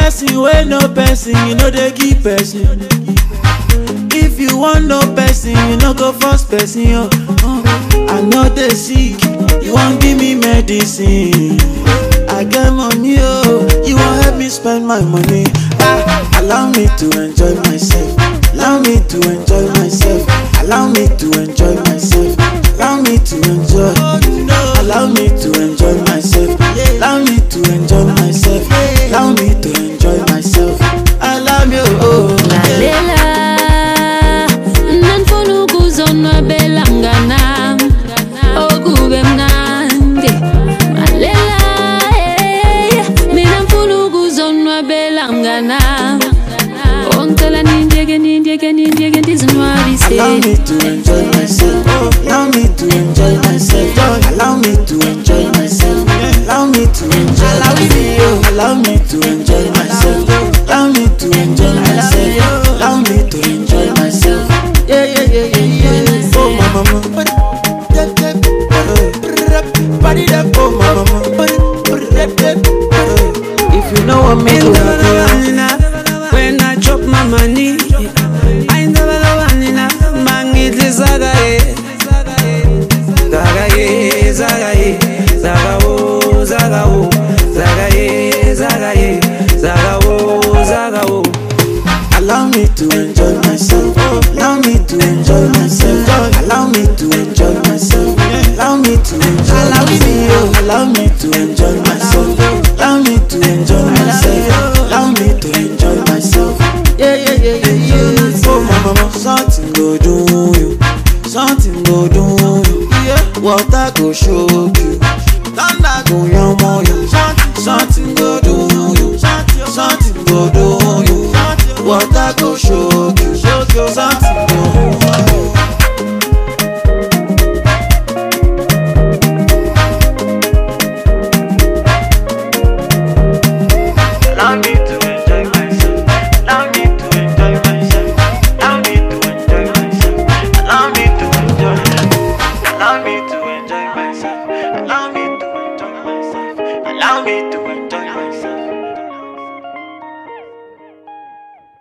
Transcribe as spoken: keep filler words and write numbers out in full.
person wey no person, you know they give person. If you want no person, you no go force person. Oh. Uh, I know they sick, you won't give me medicine. I get money, oh, you won't help me spend my money. Ah, allow me to enjoy myself. Allow me to enjoy myself. Allow me to enjoy myself. Allow me to enjoy. Allow me to enjoy myself. Allow me to enjoy myself. Allow me to enjoy myself. Allow me, oh. Lalela, nanfuna ukuzonwabela mnganam, okube mnandi. Lalela, eh, mina mfuna ukuzonwabela mnganam. Ongicela nindiyeke nindiyeke nindiyeke ndizinwabise. Allow me to enjoy myself. Allow me to enjoy myself. Allow me to enjoy myself. Allow me to enjoy myself. Allow me to enjoy myself. Allow me to enjoy myself. Allow me to enjoy myself. Yeah, yeah, yeah, yeah, yeah. Oh, my mama. Oh, my mama. If you know what me do, when I drop my money, I never love Anina. Mangitli zagaye, zagaye, zagaye, zagawo, zagawo, zagaye, zagaye, zagawo, zagawo. allow me to enjoy myself. Allow me to enjoy myself. Allow me to enjoy myself. Allow me to enjoy myself. Allow me to enjoy myself. Allow me to enjoy myself. Allow me to enjoy myself. Yeah, yeah, yeah, yeah, yeah. Oh, my mama, something go do you. Something go do you. Yeah, water go show you. Thunder go yamo you. Something go do you. Something go do you. Water go show you. Something